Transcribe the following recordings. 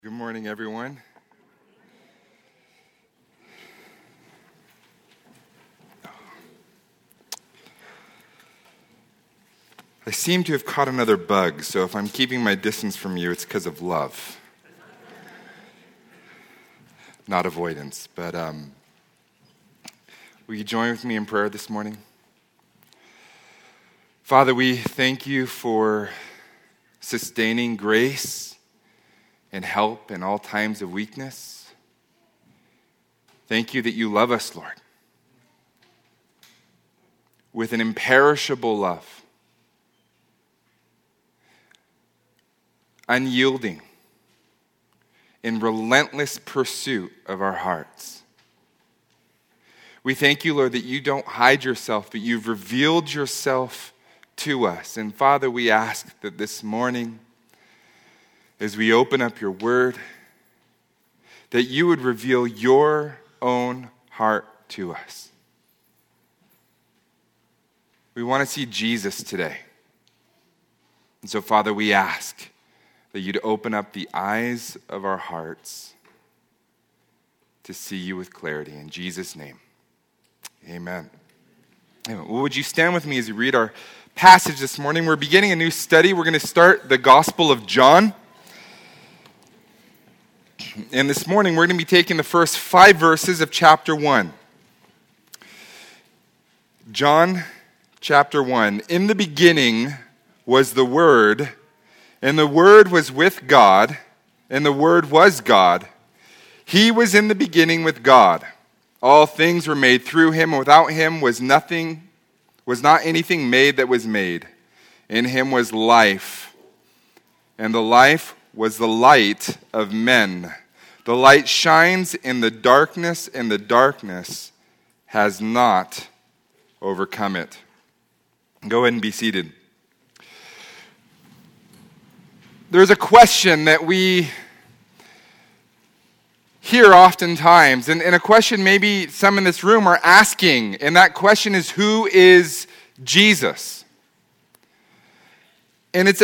Good morning, everyone. I seem to have caught another bug, so if I'm keeping my distance from you, it's because of love. Not avoidance, but will you join with me in prayer this morning? Father, we thank you for sustaining grace and help in all times of weakness. Thank you that you love us, Lord, with an imperishable love, unyielding, in relentless pursuit of our hearts. We thank you, Lord, that you don't hide yourself, but you've revealed yourself to us. And Father, we ask that this morning, as we open up your word, that you would reveal your own heart to us. We want to see Jesus today. And so, Father, we ask that you'd open up the eyes of our hearts to see you with clarity. In Jesus' name, amen. Well, would you stand with me as we read our passage this morning? We're beginning a new study. We're going to start the Gospel of John. And this morning, we're going to be taking the first 5 verses of chapter 1. John chapter 1. In the beginning was the Word, and the Word was with God, and the Word was God. He was in the beginning with God. All things were made through him, and without him was not anything made that was made. In him was life, and the life was the light of men. The light shines in the darkness, and the darkness has not overcome it. Go ahead and be seated. There's a question that we hear oftentimes, and a question maybe some in this room are asking, and that question is, who is Jesus? And it's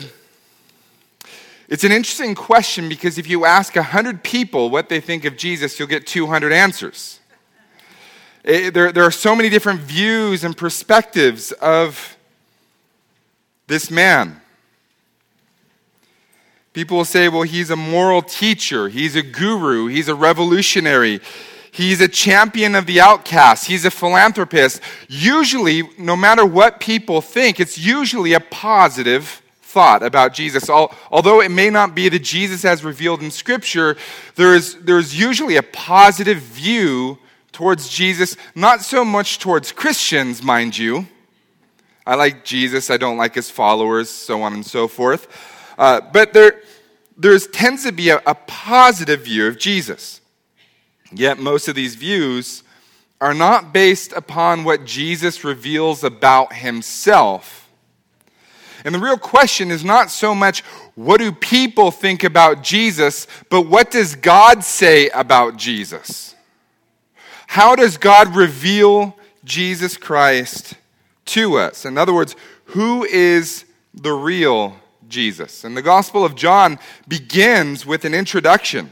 an interesting question, because if you ask 100 people what they think of Jesus, you'll get 200 answers. There are so many different views and perspectives of this man. People will say, well, he's a moral teacher, he's a guru, he's a revolutionary, he's a champion of the outcast, he's a philanthropist. Usually, no matter what people think, it's usually a positive thought about Jesus. Although it may not be the Jesus as revealed in Scripture, there's usually a positive view towards Jesus, not so much towards Christians, mind you. I like Jesus, I don't like his followers, so on and so forth. But there tends to be a positive view of Jesus. Yet most of these views are not based upon what Jesus reveals about himself. And the real question is not so much what do people think about Jesus, but what does God say about Jesus? How does God reveal Jesus Christ to us? In other words, who is the real Jesus? And the Gospel of John begins with an introduction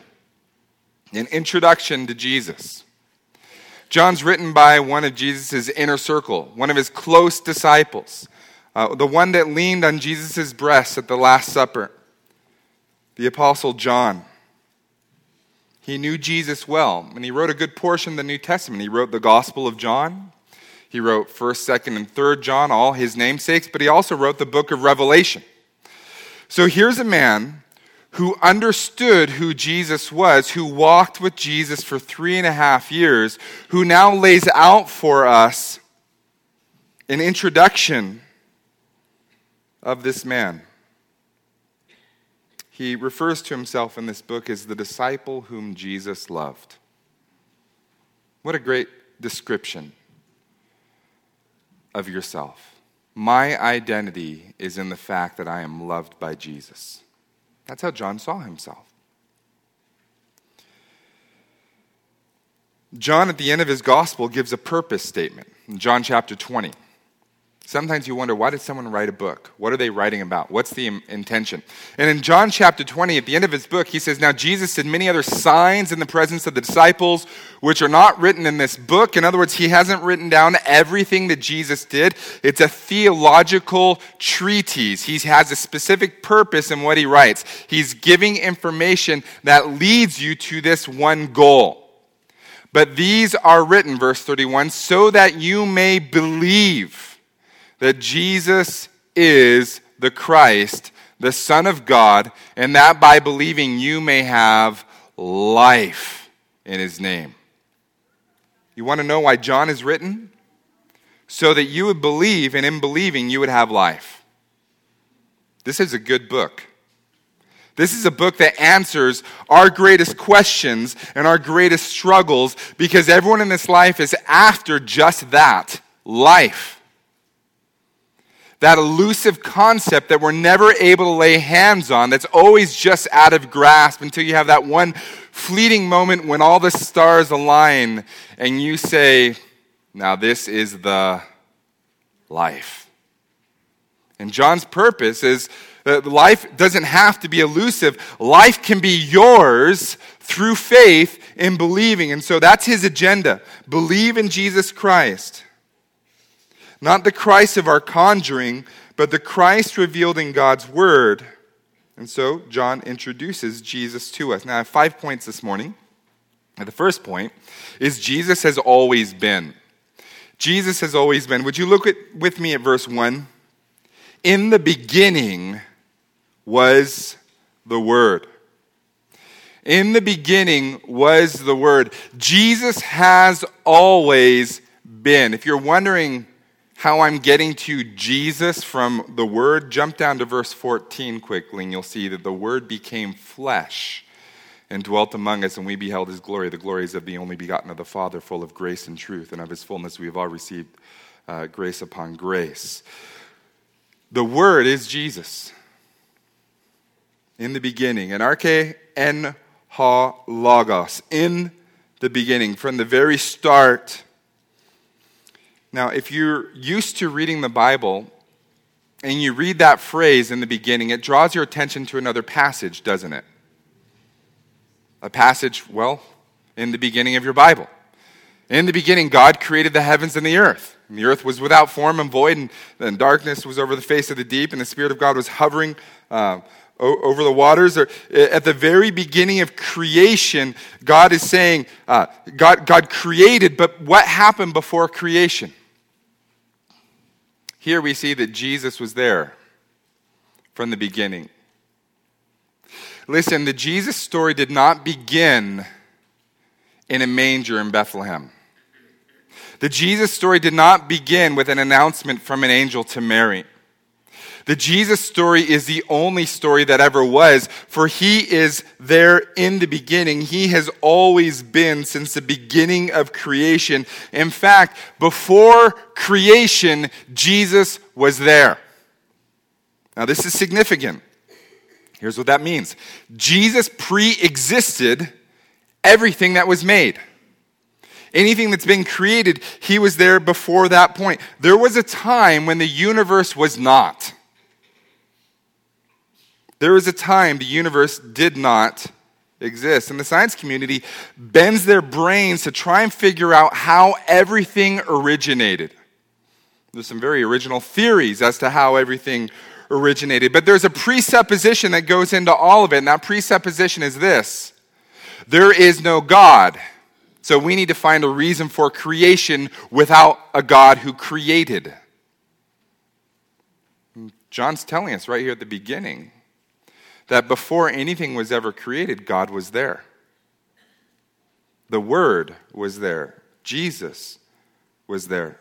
to Jesus. John's written by one of Jesus' inner circle, one of his close disciples. The one that leaned on Jesus' breast at the Last Supper, the Apostle John. He knew Jesus well, and he wrote a good portion of the New Testament. He wrote the Gospel of John. He wrote 1st, 2nd, and 3rd John, all his namesakes, but he also wrote the book of Revelation. So here's a man who understood who Jesus was, who walked with Jesus for 3.5 years, who now lays out for us an introduction of this man. He refers to himself in this book as the disciple whom Jesus loved. What a great description of yourself. My identity is in the fact that I am loved by Jesus. That's how John saw himself. John, at the end of his gospel, gives a purpose statement in John chapter 20. Sometimes you wonder, why did someone write a book? What are they writing about? What's the intention? And in John chapter 20, at the end of his book, he says, "Now Jesus did many other signs in the presence of the disciples, which are not written in this book." In other words, he hasn't written down everything that Jesus did. It's a theological treatise. He has a specific purpose in what he writes. He's giving information that leads you to this one goal. "But these are written," verse 31, "so that you may believe that Jesus is the Christ, the Son of God, and that by believing you may have life in his name." You want to know why John is written? So that you would believe, and in believing you would have life. This is a good book. This is a book that answers our greatest questions and our greatest struggles, because everyone in this life is after just that, life. That elusive concept that we're never able to lay hands on, that's always just out of grasp until you have that one fleeting moment when all the stars align and you say, "Now this is the life." And John's purpose is that life doesn't have to be elusive. Life can be yours through faith in believing. And so that's his agenda. Believe in Jesus Christ. Not the Christ of our conjuring, but the Christ revealed in God's word. And so John introduces Jesus to us. Now I have 5 points this morning. And the first point is Jesus has always been. Jesus has always been. Would you look with me at verse 1? "In the beginning was the Word." In the beginning was the Word. Jesus has always been. If you're wondering how I'm getting to Jesus from the Word, jump down to verse 14 quickly, and you'll see that the Word became flesh and dwelt among us, and we beheld his glory. The glory is of the only begotten of the Father, full of grace and truth, and of his fullness we have all received grace upon grace. The Word is Jesus. In the beginning, and arche en ha logos, in the beginning, from the very start. Now, if you're used to reading the Bible and you read that phrase in the beginning, it draws your attention to another passage, doesn't it? A passage, well, in the beginning of your Bible. In the beginning, God created the heavens and the earth. And the earth was without form and void, and darkness was over the face of the deep, and the Spirit of God was hovering over the waters. At the very beginning of creation, God is saying, God created, but what happened before creation? Here we see that Jesus was there from the beginning. Listen, the Jesus story did not begin in a manger in Bethlehem. The Jesus story did not begin with an announcement from an angel to Mary. The Jesus story is the only story that ever was, for he is there in the beginning. He has always been since the beginning of creation. In fact, before creation, Jesus was there. Now, this is significant. Here's what that means. Jesus pre-existed everything that was made. Anything that's been created, he was there before that point. There was a time when the universe was not. There was a time the universe did not exist. And the science community bends their brains to try and figure out how everything originated. There's some very original theories as to how everything originated. But there's a presupposition that goes into all of it, and that presupposition is this: there is no God. So we need to find a reason for creation without a God who created. John's telling us right here at the beginning that before anything was ever created, God was there. The Word was there. Jesus was there.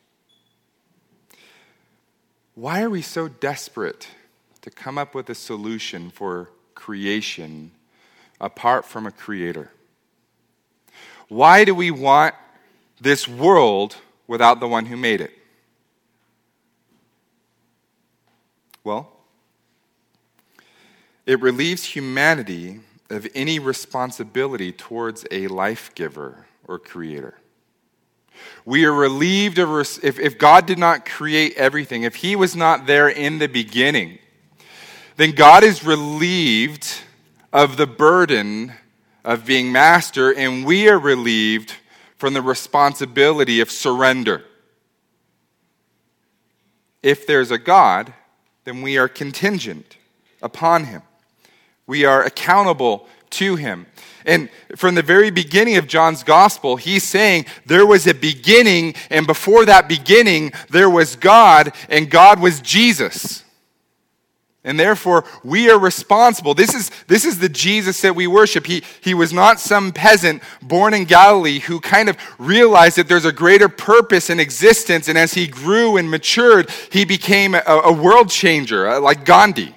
Why are we so desperate to come up with a solution for creation apart from a creator? Why do we want this world without the one who made it? Well, it relieves humanity of any responsibility towards a life giver or creator. We are relieved of, if God did not create everything, if he was not there in the beginning, then God is relieved of the burden of being master, and we are relieved from the responsibility of surrender. If there's a God, then we are contingent upon him. We are accountable to him. And from the very beginning of John's gospel, he's saying there was a beginning, and before that beginning, there was God, and God was Jesus. And therefore, we are responsible. This is the Jesus that we worship. He was not some peasant born in Galilee who kind of realized that there's a greater purpose in existence, and as he grew and matured, he became a world changer, like Gandhi.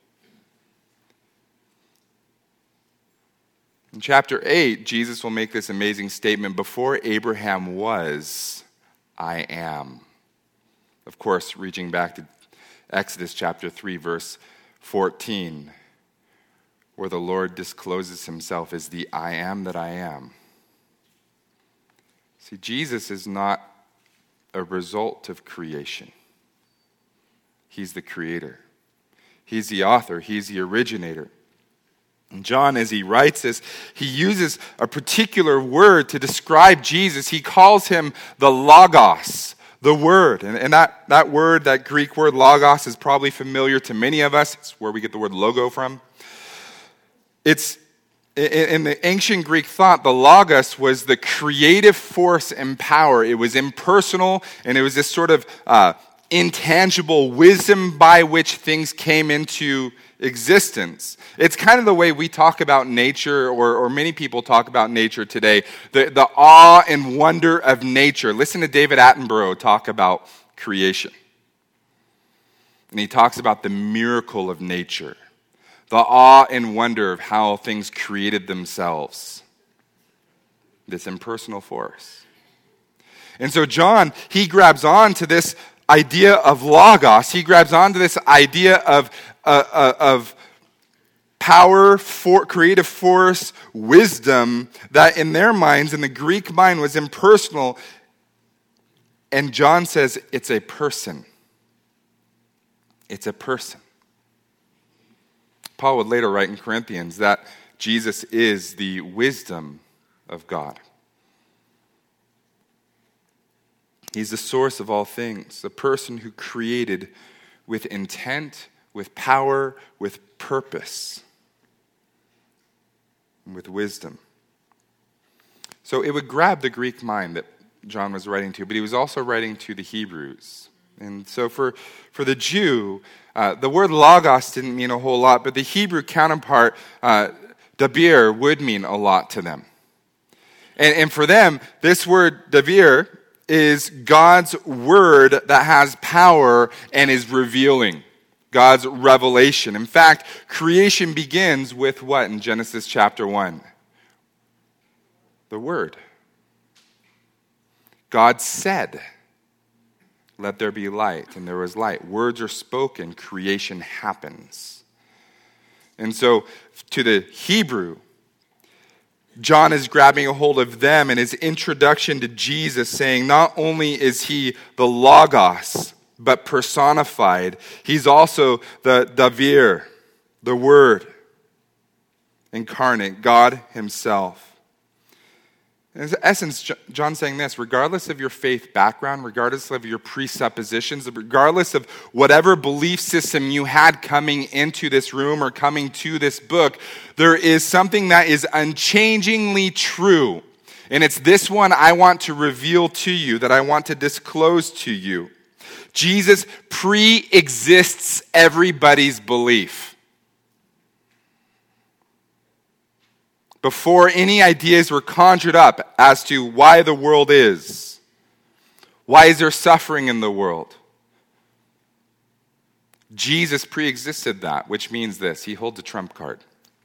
In chapter 8, Jesus will make this amazing statement, before Abraham was, I am. Of course, reaching back to Exodus chapter 3, verse 14, where the Lord discloses himself as the I am that I am. See, Jesus is not a result of creation. He's the creator. He's the author. He's the originator. And John, as he writes this, he uses a particular word to describe Jesus. He calls him the Logos, the Word. And that word, that Greek word, Logos, is probably familiar to many of us. It's where we get the word logo from. It's in the ancient Greek thought, the Logos was the creative force and power. It was impersonal, and it was this sort of intangible wisdom by which things came into existence. It's kind of the way we talk about nature, or many people talk about nature today, the awe and wonder of nature. Listen to David Attenborough talk about creation. And he talks about the miracle of nature, the awe and wonder of how things created themselves, this impersonal force. And so John, he grabs on to this idea of Logos. He grabs on to this idea of power, creative force, wisdom, that in their minds, in the Greek mind, was impersonal. And John says it's a person. It's a person. Paul would later write in Corinthians that Jesus is the wisdom of God. He's the source of all things, the person who created with intent, with power, with purpose, and with wisdom. So it would grab the Greek mind that John was writing to, but he was also writing to the Hebrews. And so for the Jew, the word logos didn't mean a whole lot, but the Hebrew counterpart, davir, would mean a lot to them. And for them, this word davir is God's word that has power and is revealing. God's revelation. In fact, creation begins with what in Genesis chapter 1? The Word. God said, let there be light, and there was light. Words are spoken, creation happens. And so, to the Hebrew, John is grabbing a hold of them in his introduction to Jesus, saying not only is he the Logos, but personified, he's also the Davir, the Word incarnate, God himself. In essence, John's saying this: regardless of your faith background, regardless of your presuppositions, regardless of whatever belief system you had coming into this room or coming to this book, there is something that is unchangingly true. And it's this one I want to reveal to you, that I want to disclose to you. Jesus pre-exists everybody's belief. Before any ideas were conjured up as to why the world is, why is there suffering in the world, Jesus pre-existed that, which means this: he holds a trump card.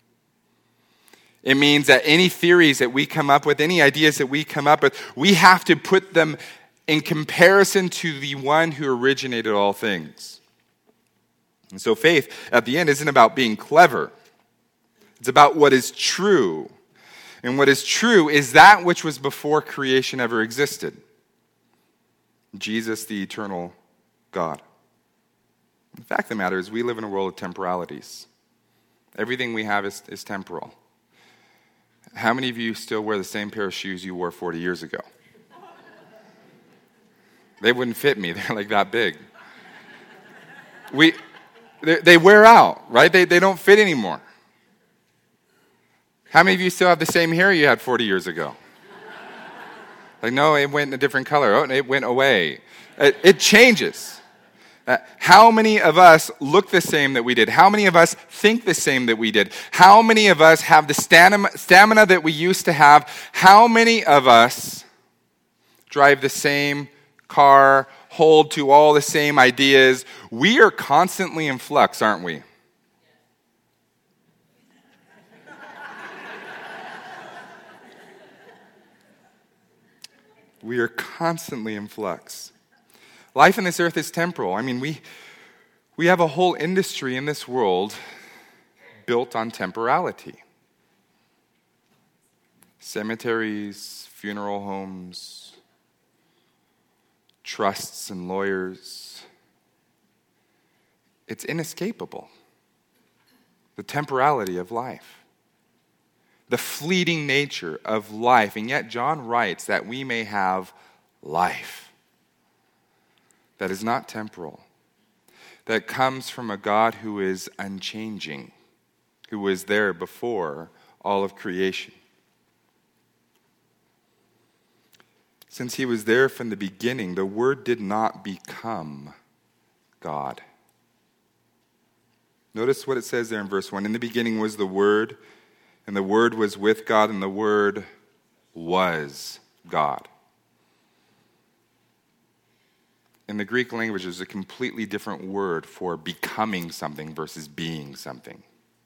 It means that any theories that we come up with, any ideas that we come up with, we have to put them in comparison to the one who originated all things. And so faith, at the end, isn't about being clever. It's about what is true. And what is true is that which was before creation ever existed. Jesus, the eternal God. The fact of the matter is we live in a world of temporalities. Everything we have is temporal. How many of you still wear the same pair of shoes you wore 40 years ago? They wouldn't fit me. They're like that big. They wear out, right? They don't fit anymore. How many of you still have the same hair you had 40 years ago? Like, no, it went in a different color. Oh, it went away. It changes. How many of us look the same that we did? How many of us think the same that we did? How many of us have the stamina that we used to have? How many of us drive the same car, hold to all the same ideas? We are constantly in flux, aren't we? We are constantly in flux. Life on this earth is temporal. I mean, we have a whole industry in this world built on temporality. Cemeteries, funeral homes, trusts and lawyers. It's inescapable. The temporality of life. The fleeting nature of life. And yet John writes that we may have life that is not temporal, that comes from a God who is unchanging, who was there before all of creation. Since he was there from the beginning, the Word did not become God. Notice what it says there in verse 1. In the beginning was the Word, and the Word was with God, and the Word was God. In the Greek language, there's a completely different word for becoming something versus being something.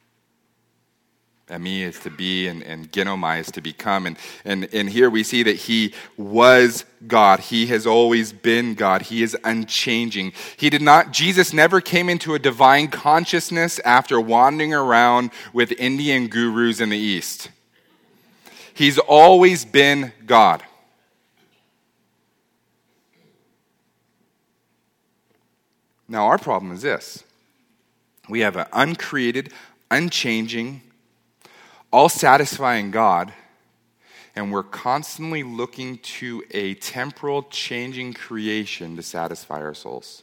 Emi is to be, and genomai is to become. And here we see that he was God. He has always been God. He is unchanging. Jesus never came into a divine consciousness after wandering around with Indian gurus in the East. He's always been God. Now, our problem is this. We have an uncreated, unchanging, all-satisfying God, and we're constantly looking to a temporal, changing creation to satisfy our souls.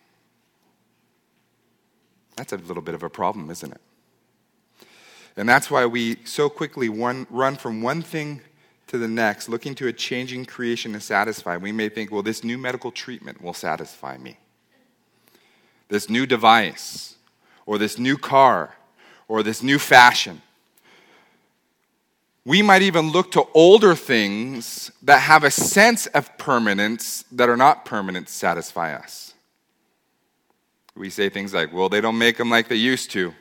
That's a little bit of a problem, isn't it? And that's why we so quickly run from one thing to the next, looking to a changing creation to satisfy. We may think, well, this new medical treatment will satisfy me. This new device, or this new car, or this new fashion. We might even look to older things that have a sense of permanence that are not permanent to satisfy us. We say things like, well, they don't make them like they used to.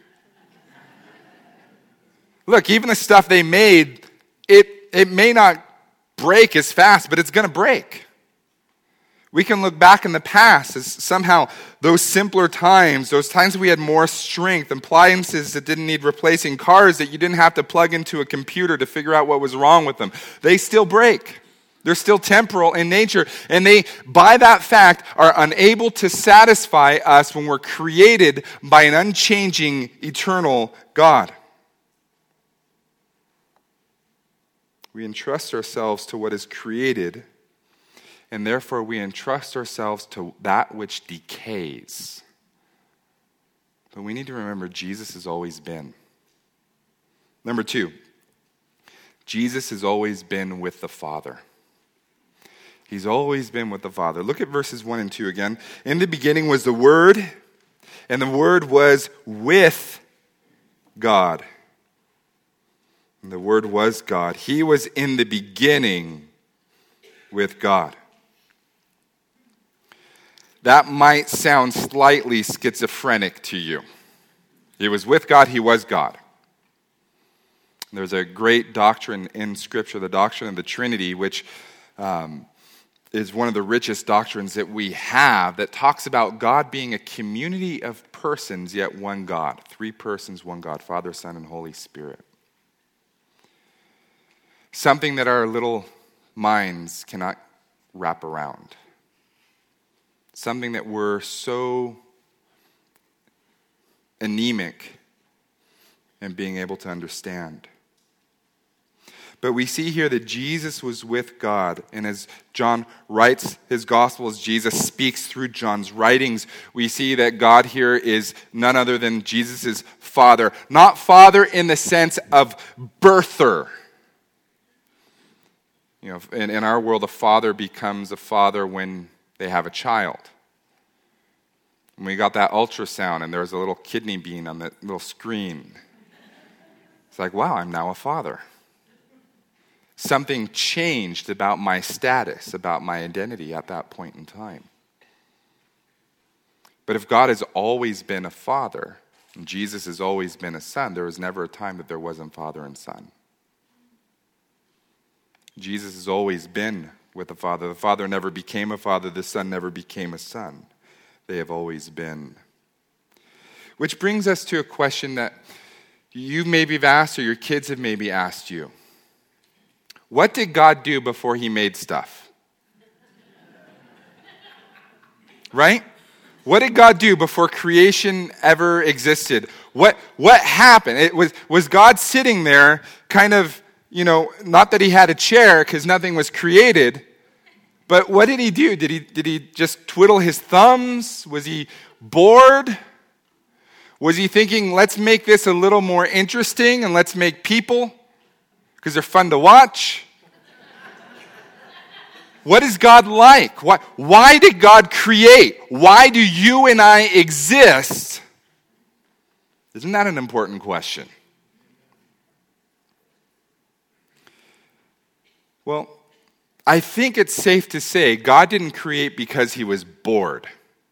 Look, even the stuff they made, it may not break as fast, but it's going to break. We can look back in the past as somehow those simpler times, those times we had more strength, appliances that didn't need replacing, cars that you didn't have to plug into a computer to figure out what was wrong with them. They still break. They're still temporal in nature. And they, by that fact, are unable to satisfy us when we're created by an unchanging, eternal God. We entrust ourselves to what is created, and therefore we entrust ourselves to that which decays. But we need to remember Jesus has always been. Number 2, Jesus has always been with the Father. He's always been with the Father. Look at verses 1 and 2 again. In the beginning was the Word, and the Word was with God. And the Word was God. He was in the beginning with God. That might sound slightly schizophrenic to you. He was with God, he was God. There's a great doctrine in Scripture, the doctrine of the Trinity, which is one of the richest doctrines that we have, that talks about God being a community of persons, yet one God. 3 persons, one God, Father, Son, and Holy Spirit. Something that our little minds cannot wrap around. something that we're so anemic in being able to understand. But we see here that Jesus was with God, and as John writes his gospel, as Jesus speaks through John's writings, we see that God here is none other than Jesus' Father. Not Father in the sense of birther. You know, in our world, a father becomes a father when they have a child. When we got that ultrasound and there was a little kidney bean on the little screen, it's like, wow, I'm now a father. Something changed about my status, about my identity at that point in time. But if God has always been a father, and Jesus has always been a son, there was never a time that there wasn't father and son. Jesus has always been with the Father. The Father never became a father. The Son never became a son. They have always been. Which brings us to a question that you maybe have asked or your kids have maybe asked you. What did God do before he made stuff? Right? What did God do before creation ever existed? What happened? Was God sitting there kind of, not that he had a chair because nothing was created, but what did he do? Did he just twiddle his thumbs? Was he bored? Was he thinking, let's make this a little more interesting and let's make people because they're fun to watch? What is God like? Why did God create? Why do you and I exist? Isn't that an important question? Well, I think it's safe to say God didn't create because he was bored.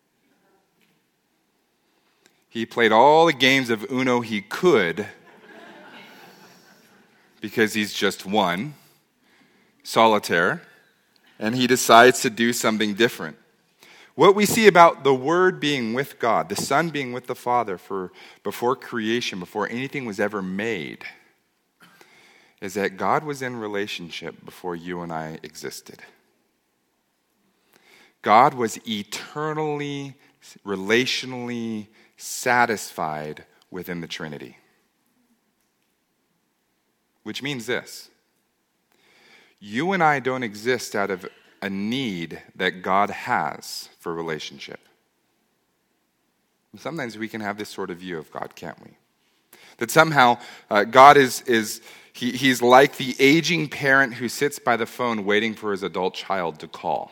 He played all the games of Uno he could because he's just one, solitaire, and he decides to do something different. What we see about the Word being with God, the Son being with the Father before creation, before anything was ever made, is that God was in relationship before you and I existed. God was eternally, relationally satisfied within the Trinity. Which means this. You and I don't exist out of a need that God has for relationship. Sometimes we can have this sort of view of God, can't we? That somehow God He's like the aging parent who sits by the phone waiting for his adult child to call.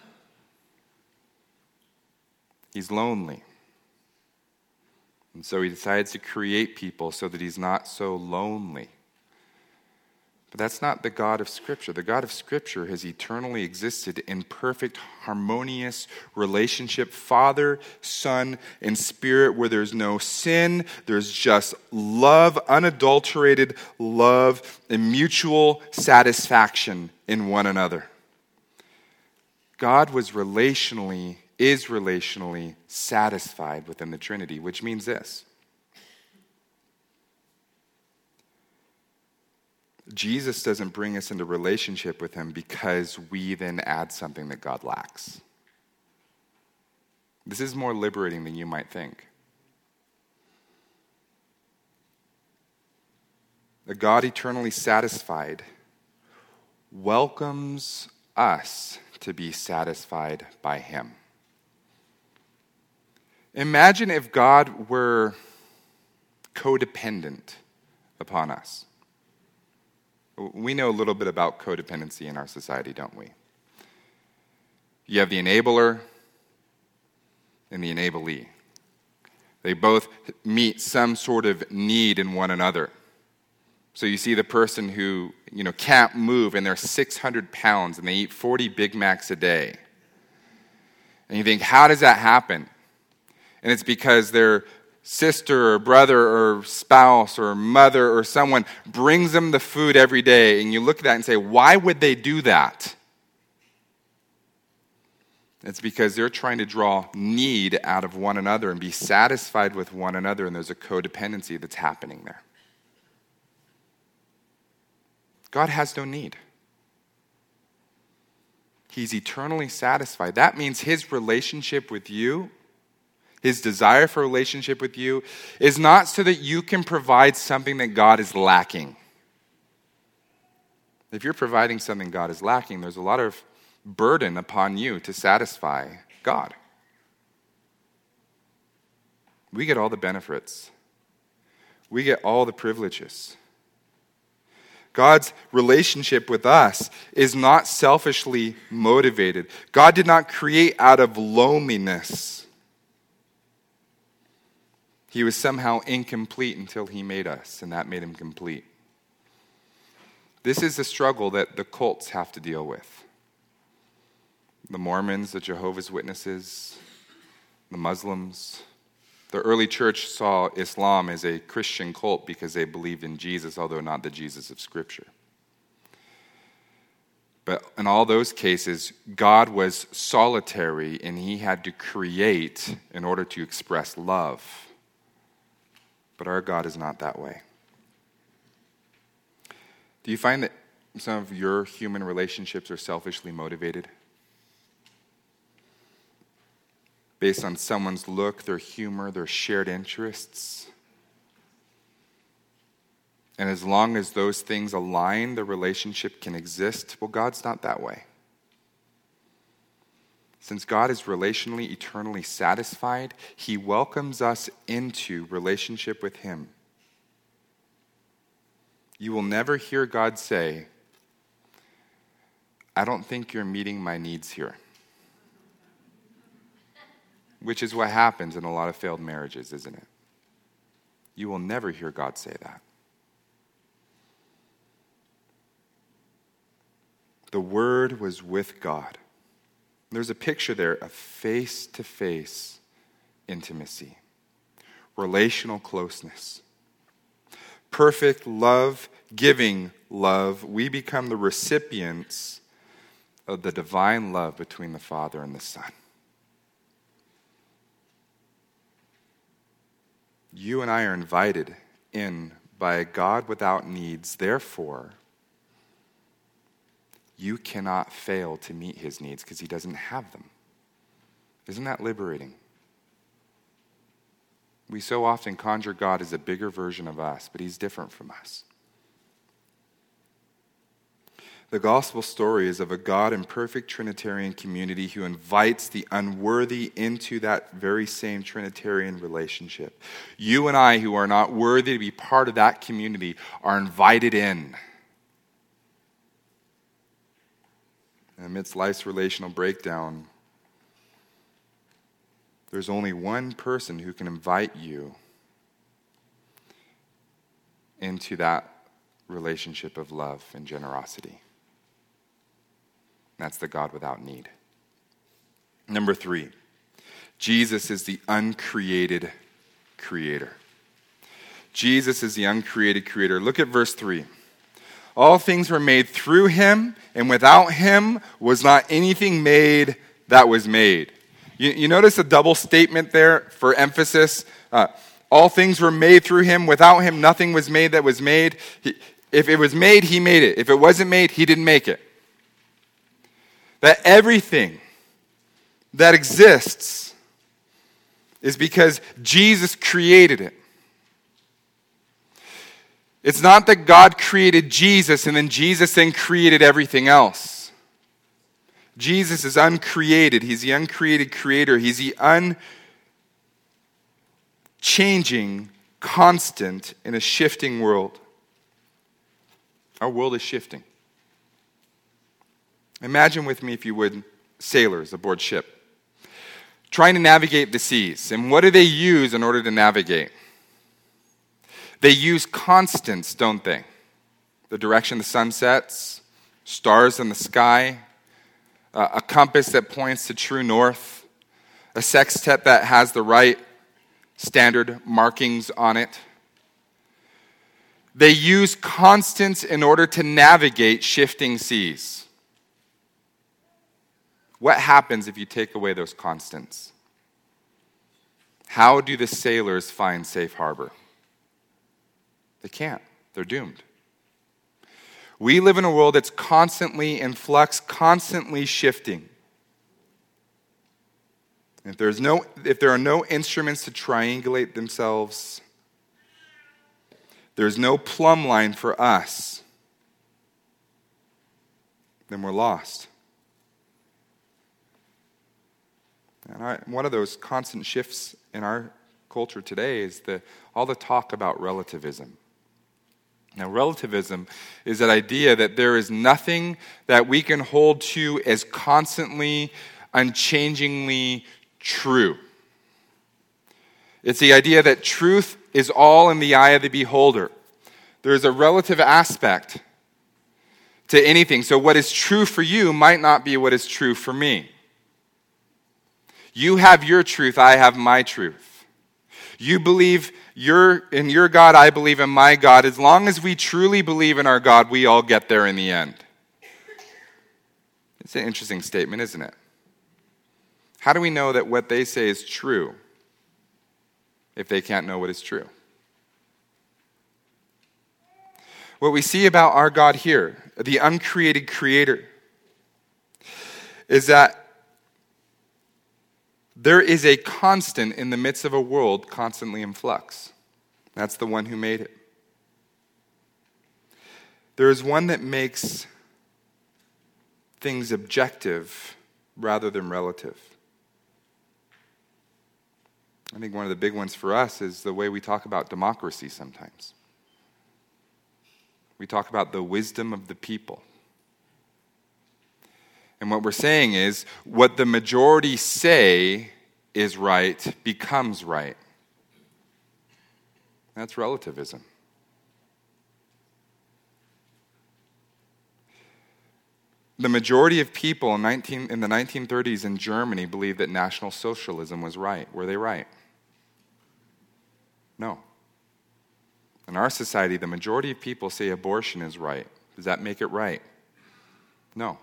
He's lonely. And so he decides to create people so that he's not so lonely. But that's not the God of Scripture. The God of Scripture has eternally existed in perfect, harmonious relationship, Father, Son, and Spirit, where there's no sin, there's just love, unadulterated love, and mutual satisfaction in one another. God is relationally satisfied within the Trinity, which means this. Jesus doesn't bring us into relationship with him because we then add something that God lacks. This is more liberating than you might think. The God eternally satisfied welcomes us to be satisfied by him. Imagine if God were codependent upon us. We know a little bit about codependency in our society, don't we? You have the enabler and the enablee. They both meet some sort of need in one another. So you see the person who, can't move and they're 600 pounds and they eat 40 Big Macs a day. And you think, how does that happen? And it's because their sister or brother or spouse or mother or someone brings them the food every day, and you look at that and say, why would they do that? It's because they're trying to draw need out of one another and be satisfied with one another, and there's a codependency that's happening there. God has no need. He's eternally satisfied. That means his relationship with you, his desire for relationship with you, is not so that you can provide something that God is lacking. If you're providing something God is lacking, there's a lot of burden upon you to satisfy God. We get all the benefits. We get all the privileges. God's relationship with us is not selfishly motivated. God did not create out of loneliness. He was somehow incomplete until he made us, and that made him complete. This is the struggle that the cults have to deal with. The Mormons, the Jehovah's Witnesses, the Muslims. The early church saw Islam as a Christian cult because they believed in Jesus, although not the Jesus of Scripture. But in all those cases, God was solitary and he had to create in order to express love. But our God is not that way. Do you find that some of your human relationships are selfishly motivated? Based on someone's look, their humor, their shared interests? And as long as those things align, the relationship can exist. Well, God's not that way. Since God is relationally, eternally satisfied, he welcomes us into relationship with him. You will never hear God say, I don't think you're meeting my needs here. Which is what happens in a lot of failed marriages, isn't it? You will never hear God say that. The Word was with God. There's a picture there of face-to-face intimacy, relational closeness, perfect love, giving love. We become the recipients of the divine love between the Father and the Son. You and I are invited in by a God without needs. Therefore, you cannot fail to meet his needs because he doesn't have them. Isn't that liberating? We so often conjure God as a bigger version of us, but he's different from us. The gospel story is of a God in perfect Trinitarian community who invites the unworthy into that very same Trinitarian relationship. You and I, who are not worthy to be part of that community, are invited in. Amidst life's relational breakdown, there's only one person who can invite you into that relationship of love and generosity. That's the God without need. Number 3, Jesus is the uncreated creator. Jesus is the uncreated creator. Look at verse 3. All things were made through him, and without him was not anything made that was made. You notice a double statement there for emphasis. All things were made through him. Without him, nothing was made that was made. If it was made, he made it. If it wasn't made, he didn't make it. That everything that exists is because Jesus created it. It's not that God created Jesus and then Jesus then created everything else. Jesus is uncreated. He's the uncreated creator. He's the unchanging constant in a shifting world. Our world is shifting. Imagine with me, if you would, sailors aboard ship, trying to navigate the seas. And what do they use in order to navigate? They use constants, don't they? The direction the sun sets, stars in the sky, a compass that points to true north, a sextant that has the right standard markings on it. They use constants in order to navigate shifting seas. What happens if you take away those constants? How do the sailors find safe harbor? They can't. They're doomed. We live in a world that's constantly in flux, constantly shifting. If there are no instruments to triangulate themselves, there's no plumb line for us, then we're lost. And one of those constant shifts in our culture today is all the talk about relativism. Now, relativism is that idea that there is nothing that we can hold to as constantly, unchangingly true. It's the idea that truth is all in the eye of the beholder. There's a relative aspect to anything. So what is true for you might not be what is true for me. You have your truth, I have my truth. You believe in your God, I believe in my God. As long as we truly believe in our God, we all get there in the end. It's an interesting statement, isn't it? How do we know that what they say is true if they can't know what is true? What we see about our God here, the uncreated creator, is that there is a constant in the midst of a world constantly in flux. That's the one who made it. There is one that makes things objective rather than relative. I think one of the big ones for us is the way we talk about democracy sometimes. We talk about the wisdom of the people. And what we're saying is, what the majority say is right becomes right. That's relativism. The majority of people in the 1930s in Germany believed that National Socialism was right. Were they right? No. In our society, the majority of people say abortion is right. Does that make it right? No.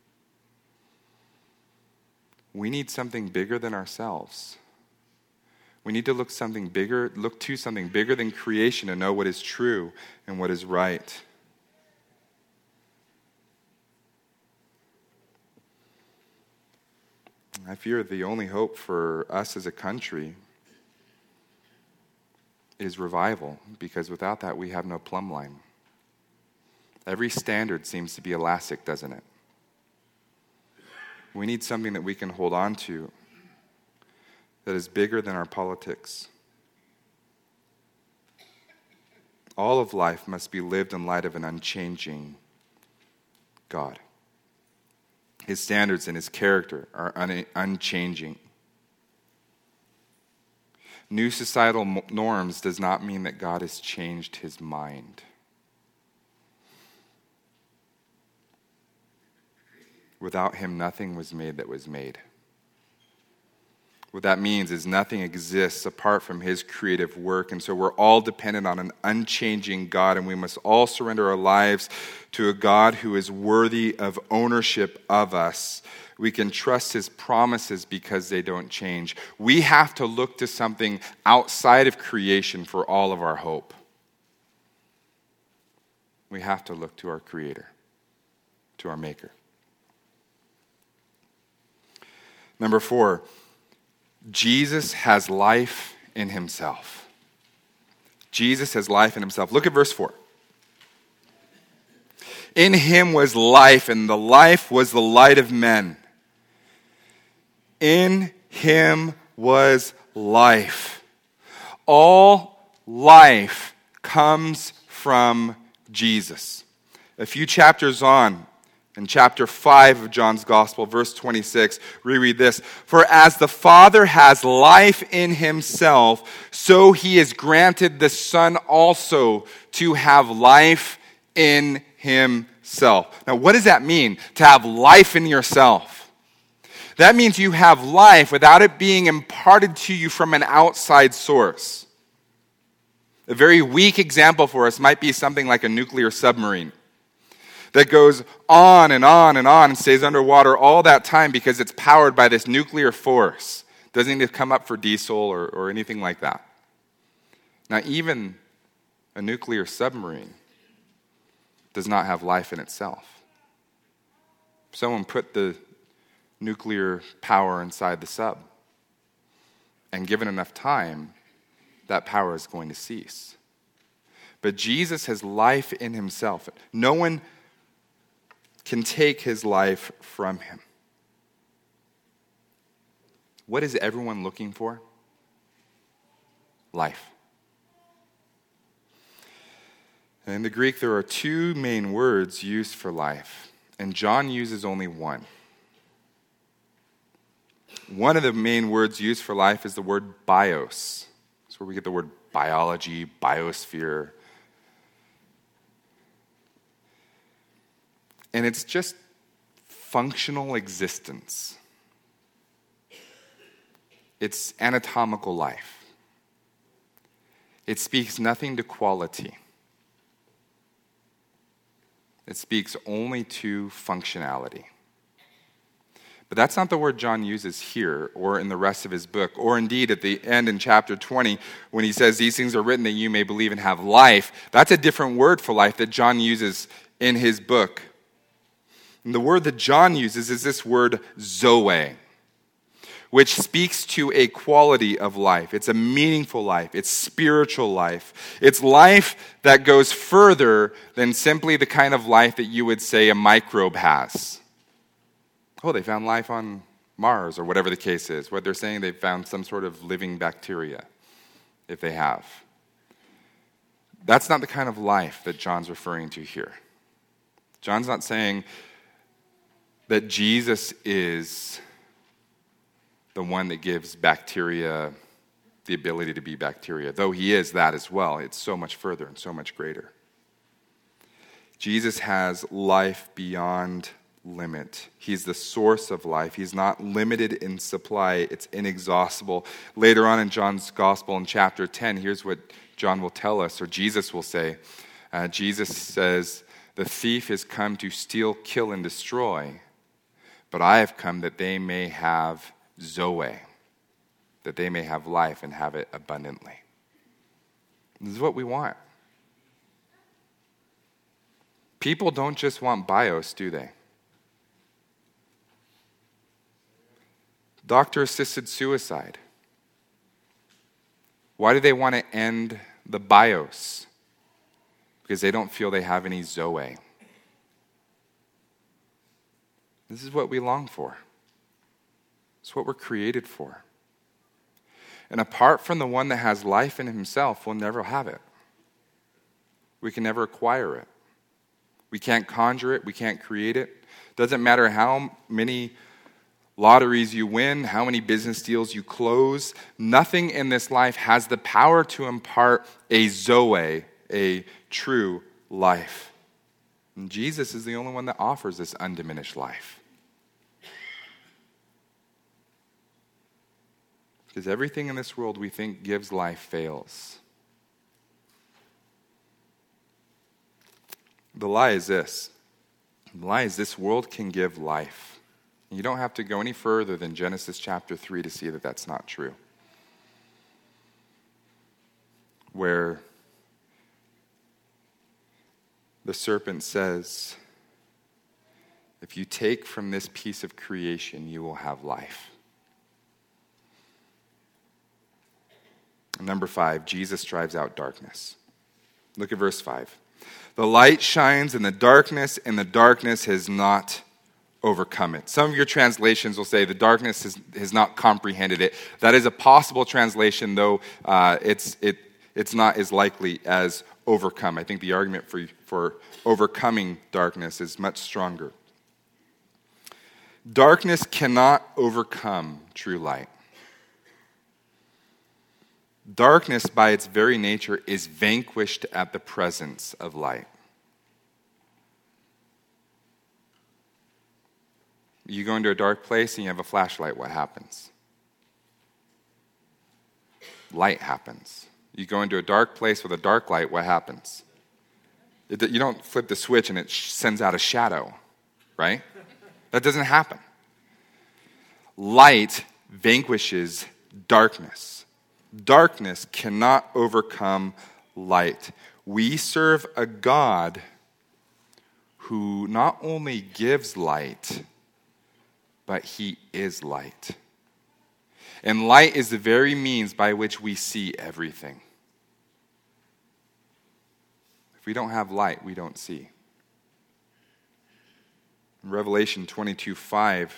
We need something bigger than ourselves. We need to look to something bigger than creation to know what is true and what is right. I fear the only hope for us as a country is revival, because without that we have no plumb line. Every standard seems to be elastic, doesn't it? We need something that we can hold on to that is bigger than our politics. All of life must be lived in light of an unchanging God. His standards and his character are unchanging. New societal norms does not mean that God has changed his mind. Without him, nothing was made that was made. What that means is nothing exists apart from his creative work, and so we're all dependent on an unchanging God, and we must all surrender our lives to a God who is worthy of ownership of us. We can trust his promises because they don't change. We have to look to something outside of creation for all of our hope. We have to look to our Creator, to our Maker. Number 4, Jesus has life in himself. Jesus has life in himself. Look at verse 4. In him was life, and the life was the light of men. In him was life. All life comes from Jesus. A few chapters on, in chapter 5 of John's Gospel, verse 26, we read this: For as the Father has life in himself, so he has granted the Son also to have life in himself. Now, what does that mean, to have life in yourself? That means you have life without it being imparted to you from an outside source. A very weak example for us might be something like a nuclear submarine that goes on and on and on and stays underwater all that time because it's powered by this nuclear force. Doesn't need to come up for diesel or anything like that. Now, even a nuclear submarine does not have life in itself. If someone put the nuclear power inside the sub, and given enough time, that power is going to cease. But Jesus has life in himself. No one can take his life from him. What is everyone looking for? Life. And in the Greek, there are two main words used for life, and John uses only one. One of the main words used for life is the word bios. That's where we get the word biology, biosphere. And it's just functional existence. It's anatomical life. It speaks nothing to quality. It speaks only to functionality. But that's not the word John uses here or in the rest of his book, or indeed at the end in chapter 20 when he says, these things are written that you may believe and have life. That's a different word for life that John uses in his book. And the word that John uses is this word zoe, which speaks to a quality of life. It's a meaningful life. It's spiritual life. It's life that goes further than simply the kind of life that you would say a microbe has. Oh, they found life on Mars, or whatever the case is. What they're saying, they found some sort of living bacteria, if they have. That's not the kind of life that John's referring to here. John's not saying that Jesus is the one that gives bacteria the ability to be bacteria, though he is that as well. It's so much further and so much greater. Jesus has life beyond limit. He's the source of life. He's not limited in supply. It's inexhaustible. Later on in John's gospel in chapter 10, here's what John will tell us, or Jesus will say. Jesus says, the thief has come to steal, kill, and destroy, but I have come that they may have zoe, that they may have life and have it abundantly. This is what we want. People don't just want bios, do they? Doctor-assisted suicide. Why do they want to end the bios? Because they don't feel they have any zoe. This is what we long for. It's what we're created for. And apart from the one that has life in himself, we'll never have it. We can never acquire it. We can't conjure it. We can't create it. Doesn't matter how many lotteries you win, how many business deals you close. Nothing in this life has the power to impart a zoe, a true life. And Jesus is the only one that offers this undiminished life. Because everything in this world we think gives life fails. The lie is this. The lie is this world can give life. You don't have to go any further than Genesis chapter 3 to see that that's not true. Where the serpent says, if you take from this piece of creation, you will have life. And number 5, Jesus drives out darkness. Look at verse 5. The light shines in the darkness, and the darkness has not overcome it. Some of your translations will say the darkness has not comprehended it. That is a possible translation, though it's not as likely as overcome. I think the argument for overcoming darkness is much stronger. Darkness cannot overcome true light. Darkness, by its very nature, is vanquished at the presence of light. You go into a dark place and you have a flashlight, what happens? Light happens. You go into a dark place with a dark light, what happens? You don't flip the switch and it sends out a shadow, right? That doesn't happen. Light vanquishes darkness. Darkness cannot overcome light. We serve a God who not only gives light, but he is light. And light is the very means by which we see everything. If we don't have light, we don't see. In Revelation 22:5,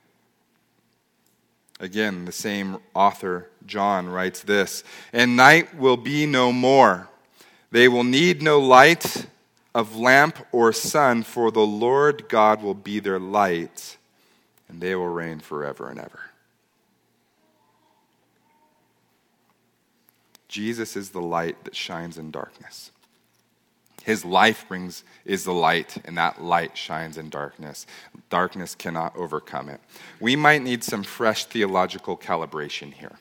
again, the same author, John, writes this, "And night will be no more. They will need no light of lamp or sun, for the Lord God will be their light, and they will reign forever and ever." Jesus is the light that shines in darkness. His life is the light, and that light shines in darkness. Darkness cannot overcome it. We might need some fresh theological calibration here.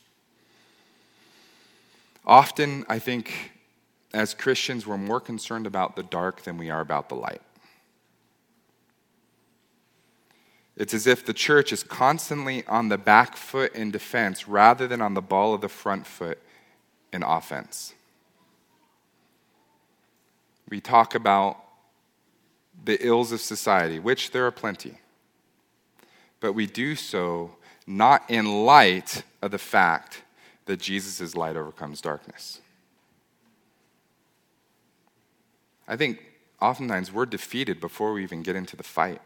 Often, I think, as Christians, we're more concerned about the dark than we are about the light. It's as if the church is constantly on the back foot in defense rather than on the ball of the front foot in offense. We talk about the ills of society, which there are plenty. But we do so not in light of the fact that Jesus' light overcomes darkness. I think oftentimes we're defeated before we even get into the fight.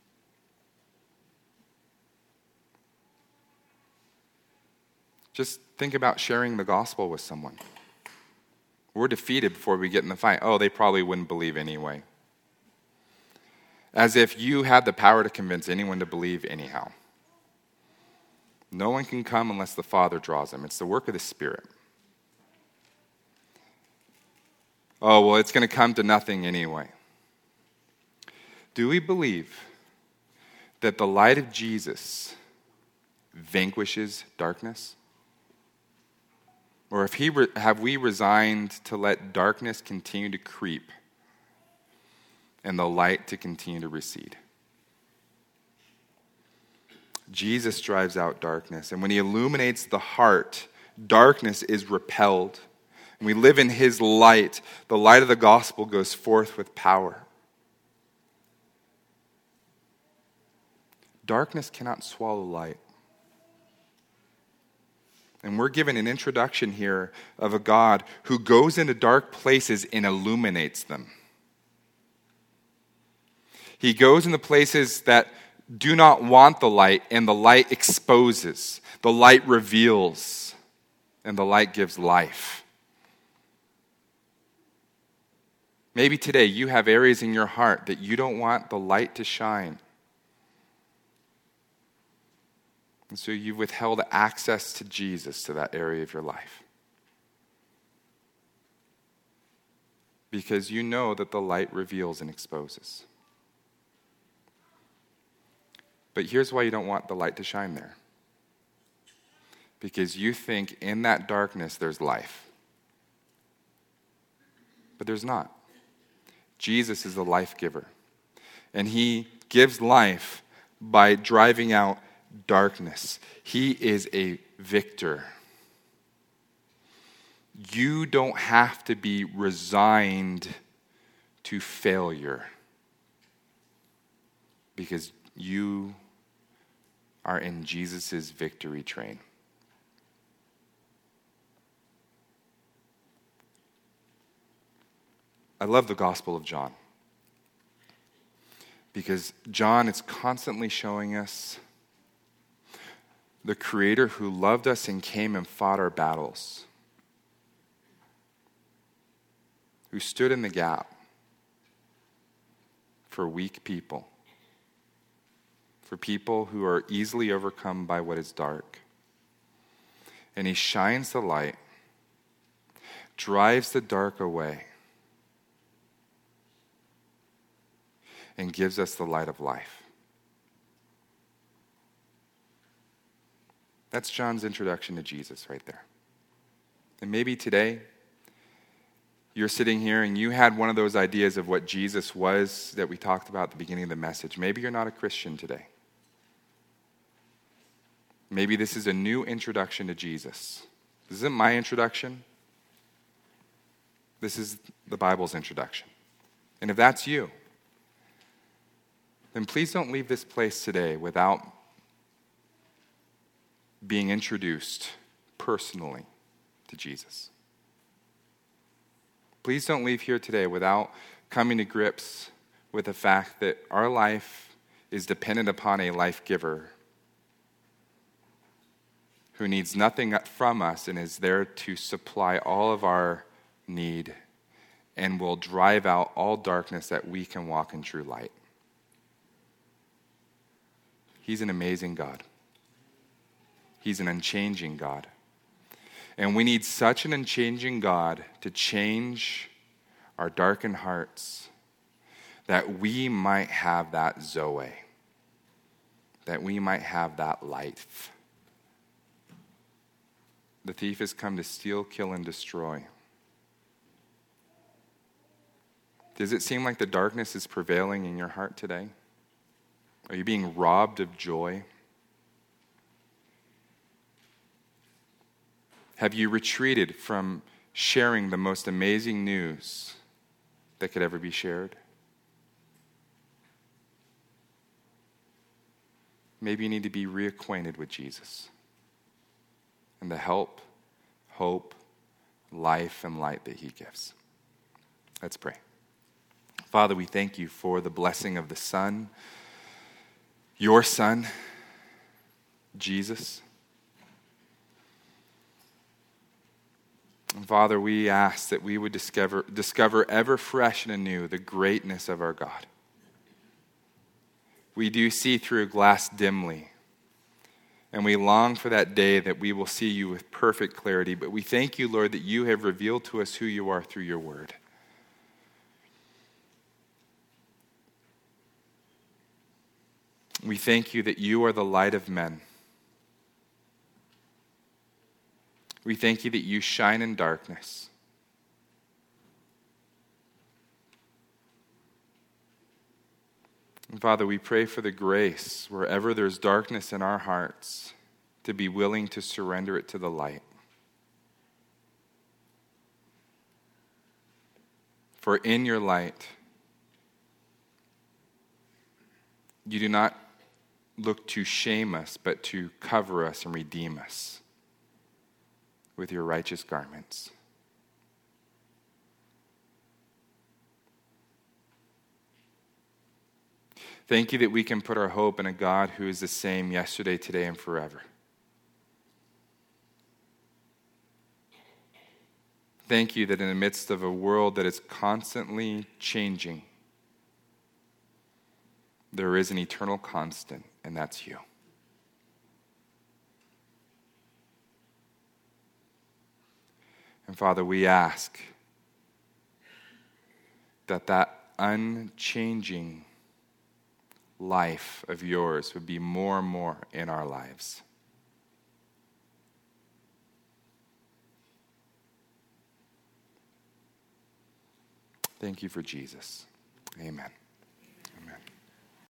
Just think about sharing the gospel with someone. We're defeated before we get in the fight. Oh, they probably wouldn't believe anyway. As if you had the power to convince anyone to believe anyhow. No one can come unless the Father draws them. It's the work of the Spirit. Oh, well, it's going to come to nothing anyway. Do we believe that the light of Jesus vanquishes darkness? Or have we resigned to let darkness continue to creep and the light to continue to recede? Jesus drives out darkness, and when he illuminates the heart, darkness is repelled. And we live in his light. The light of the gospel goes forth with power. Darkness cannot swallow light. And we're given an introduction here of a God who goes into dark places and illuminates them. He goes into places that do not want the light, and the light exposes. The light reveals, and the light gives life. Maybe today you have areas in your heart that you don't want the light to shine. And so you've withheld access to Jesus to that area of your life. Because you know that the light reveals and exposes. But here's why you don't want the light to shine there. Because you think in that darkness there's life. But there's not. Jesus is the life giver. And he gives life by driving out darkness. He is a victor. You don't have to be resigned to failure because you are in Jesus' victory train. I love the Gospel of John because John is constantly showing us the Creator who loved us and came and fought our battles, who stood in the gap for weak people, for people who are easily overcome by what is dark. And he shines the light, drives the dark away, and gives us the light of life. That's John's introduction to Jesus right there. And maybe today, you're sitting here and you had one of those ideas of what Jesus was that we talked about at the beginning of the message. Maybe you're not a Christian today. Maybe this is a new introduction to Jesus. This isn't my introduction. This is the Bible's introduction. And if that's you, then please don't leave this place today without being introduced personally to Jesus. Please don't leave here today without coming to grips with the fact that our life is dependent upon a life giver who needs nothing from us and is there to supply all of our need and will drive out all darkness that we can walk in true light. He's an amazing God. He's an unchanging God. And we need such an unchanging God to change our darkened hearts that we might have that Zoe, that we might have that life. The thief has come to steal, kill, and destroy. Does it seem like the darkness is prevailing in your heart today? Are you being robbed of joy? Have you retreated from sharing the most amazing news that could ever be shared? Maybe you need to be reacquainted with Jesus and the help, hope, life, and light that he gives. Let's pray. Father, we thank you for the blessing of the Son, your Son, Jesus. And Father, we ask that we would discover ever fresh and anew the greatness of our God. We do see through a glass dimly, and we long for that day that we will see you with perfect clarity. But we thank you, Lord, that you have revealed to us who you are through your word. We thank you that you are the light of men. We thank you that you shine in darkness. And Father, we pray for the grace, wherever there's darkness in our hearts, to be willing to surrender it to the light. For in your light, you do not look to shame us, but to cover us and redeem us with your righteous garments. Thank you that we can put our hope in a God who is the same yesterday, today, and forever. Thank you that in the midst of a world that is constantly changing, there is an eternal constant, and that's you. And Father, we ask that unchanging life of yours would be more and more in our lives. Thank you for Jesus. Amen.